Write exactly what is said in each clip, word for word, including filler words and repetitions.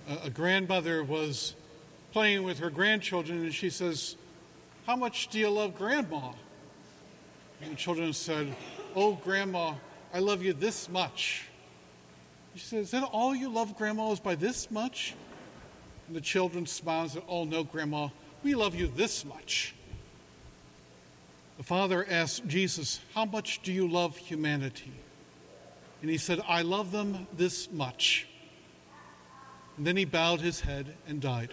a, a grandmother was playing with her grandchildren, and she says, "How much do you love Grandma?" And the children said, "Oh, Grandma, I love you this much." She said, "Is that all you love Grandma, is by this much?" And the children smiled and said, "Oh, no, Grandma, we love you this much." The Father asked Jesus, "How much do you love humanity?" And he said, "I love them this much." And then he bowed his head and died.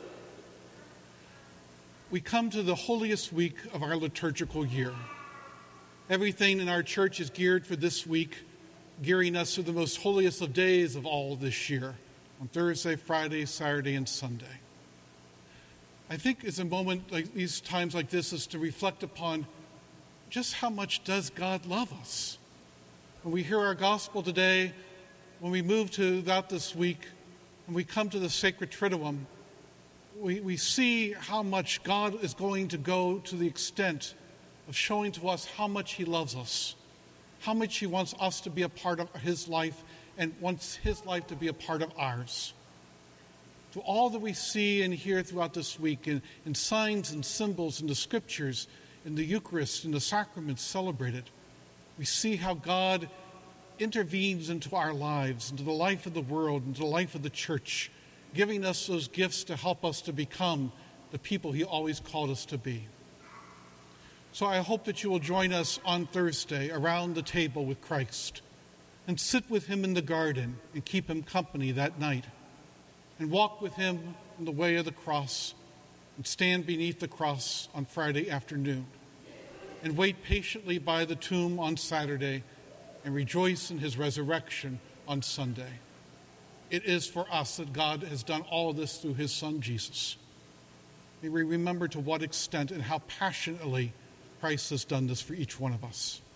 We come to the holiest week of our liturgical year. Everything in our church is geared for this week, gearing us to the most holiest of days of all this year, on Thursday, Friday, Saturday, and Sunday. I think it's a moment like these times like this is to reflect upon just how much does God love us. When we hear our gospel today, when we move to that this week, when we come to the sacred Triduum, we, we see how much God is going to go to the extent of showing to us how much he loves us, how much he wants us to be a part of his life and wants his life to be a part of ours. To all that we see and hear throughout this week in, in signs and symbols in the scriptures, in the Eucharist, in the sacraments celebrated, we see how God intervenes into our lives, into the life of the world, into the life of the church, giving us those gifts to help us to become the people he always called us to be. So I hope that you will join us on Thursday around the table with Christ and sit with him in the garden and keep him company that night and walk with him in the way of the cross and stand beneath the cross on Friday afternoon and wait patiently by the tomb on Saturday and rejoice in his resurrection on Sunday. It is for us that God has done all of this through his Son, Jesus. May we remember to what extent and how passionately Christ has done this for each one of us.